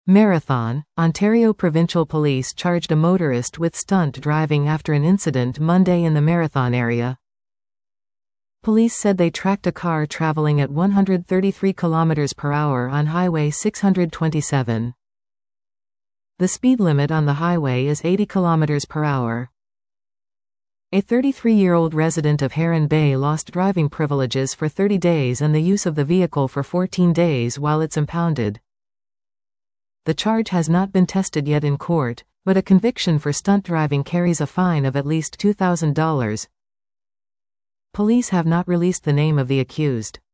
Marathon, Ontario Provincial Police charged a motorist with stunt driving after an incident Monday in the Marathon area. Police said they tracked a car traveling at 133 km per hour on Highway 627. The speed limit on the highway is 80 km per hour. A 33-year-old resident of Heron Bay lost driving privileges for 30 days and the use of the vehicle for 14 days while it's impounded. The charge has not been tested yet in court, but a conviction for stunt driving carries a fine of at least $2,000. Police have not released the name of the accused.